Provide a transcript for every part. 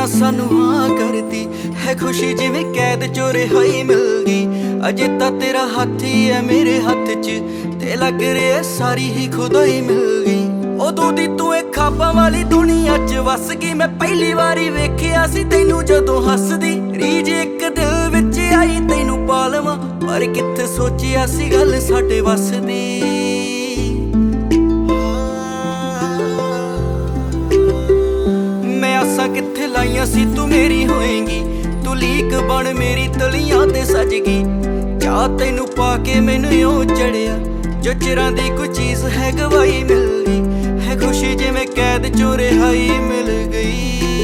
सानू हाँ करती है खुशी जिवें कैद चों रिहाई मिल गई। अजे तां तेरा हाथ ही है मेरे हाथ च ते लग रहा सारी ही खुदाई मिल गई। उदों दी तू एक खाबां वाली दुनिया च वस गई। मैं पहली वारी वेखिया सी तैनू जदों हसदी रीज एक दिल विच आई तैनू पालवां पर कित्थे सोचिया सी गल साडे वस दी। मैं आसां कित्थे लाइयां सी तू मेरी होएगी तू लीक बन मेरी तलियां ते सजगी। चाह तैनू पाके मैनू इउं चढ़िया जो चिरां दी कोई चीज़ है गवाई मिल गई है खुशी जिवें कैद चों रिहाई मिल गई।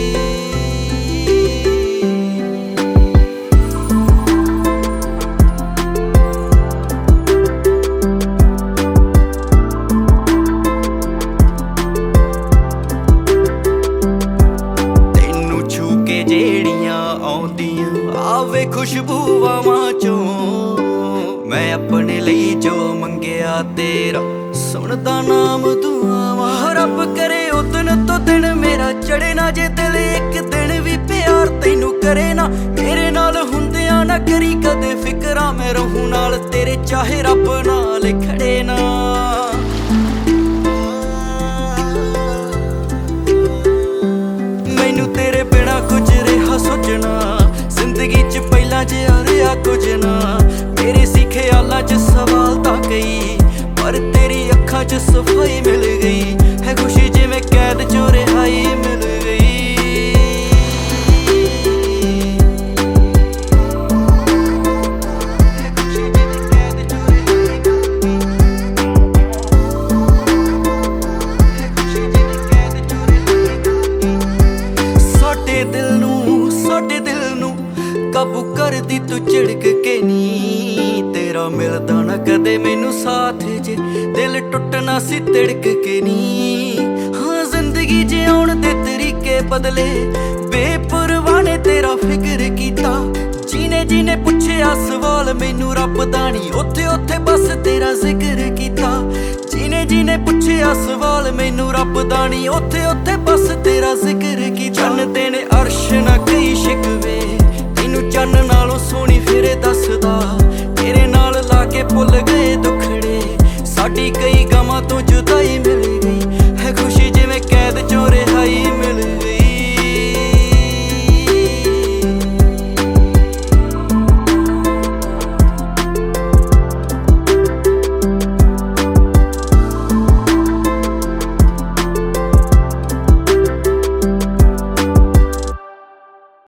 ਜਿਹੜੀਆਂ ਆਉਂਦੀਆਂ ਆਵੇ ਖੁਸ਼ਬੂਵਾਂ ਚੋਂ ਮੈਂ ਆਪਣੇ ਲਈ ਜੋ ਮੰਗਿਆ ਤੇਰਾ ਸੁਣਦਾ ਨਾਮ ਦੁਆਵਾਂ। ਰੱਬ ਕਰੇ ਉਹ ਦਿਨ ਤੋਂ ਦਿਨ ਮੇਰਾ ਚੜੇ ਨਾ ਜੇ ਦਿਲ ਇੱਕ ਦਿਨ ਵੀ ਪਿਆਰ ਤੈਨੂੰ ਕਰੇ ਨਾ ਮੇਰੇ ਨਾਲ ਹੁੰਦਿਆਂ ਨਾ ਕਰੀ ਕਦੇ ਫਿਕਰਾਂ ਮੈਂ ਰਹੂੰ ਨਾਲ ਤੇਰੇ ਚਾਹੇ ਰੱਬ ਨਾਲ ਖੜੇ ਨਾ। ਮੈਨੂੰ ਤੇਰੇ ਬਿਨਾ ਕੁਝ ਰਿਹਾ ਸੋਚਣਾ ਜ਼ਿੰਦਗੀ ਚ ਪਹਿਲਾਂ ਜਿਹਾ ਰਿਹਾ ਕੁਝ ਨਾ। ਮੇਰੇ ਸੀ ਖਿਆਲਾਂ ਚ ਸਵਾਲ ਤਾਂ ਕਈ ਪਰ ਤੇਰੀ ਅੱਖਾਂ ਚ ਸਫਾਈ ਮਿਲ ਗਈ ਹੈ ਖੁਸ਼ੀ ਜਿਵੇਂ ਕੈਦ ਚੋਂ ਰਿਹਾਈ ਮਿਲ ਗਈ। ਸਾਡੇ ਦਿਲ ਨੂੰ ਕਾਬੂ ਕਰਦੀ ਤੂੰ ਝਿੜਕ ਕੇ ਨੀ ਤੇਰਾ ਮਿਲਦਾ ਨਾ ਕਦੇ ਮੈਨੂੰ ਸਾਥ ਜੇ ਦਿਲ ਟੁੱਟਣਾ ਸੀ ਤਿੜਕ ਕੇ ਨੀ। ਹਾਂ ਜ਼ਿੰਦਗੀ ਜਿਉਣ ਦੇ ਤਰੀਕੇ ਬਦਲੇ ਬੇਪਰਵਾਹ ਨੇ ਤੇਰਾ ਫਿਕਰ ਕੀਤਾ ਜੀਨੇ ਜੀਨੇ ਪੁੱਛਿਆ ਸਵਾਲ ਮੈਨੂੰ ਰੱਬ ਦਾ ਨੀ ਉੱਥੇ ਉੱਥੇ ਬਸ ਤੇਰਾ ਜ਼ਿਕਰ ਕੀਤਾ। ਜੀਨੇ ਜੀਨੇ ਪੁੱਛਿਆ ਸਵਾਲ ਮੈਨੂੰ ਰੱਬ ਦਾ ਨੀ ਉੱਥੇ ਉੱਥੇ ਬਸ ਤੇਰਾ ਜ਼ਿਕਰ